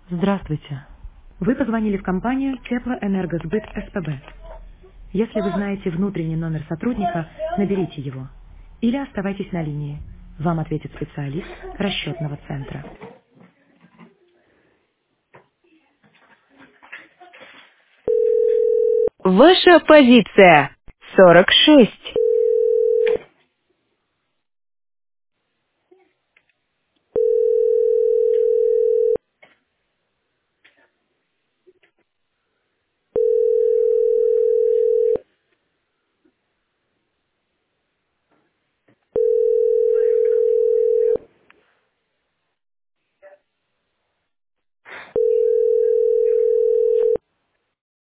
Здравствуйте. Вы позвонили в компанию Теплоэнергосбыт СПБ. Если вы знаете внутренний номер сотрудника, наберите его. Или оставайтесь на линии. Вам ответит специалист расчетного центра. Ваша позиция 46.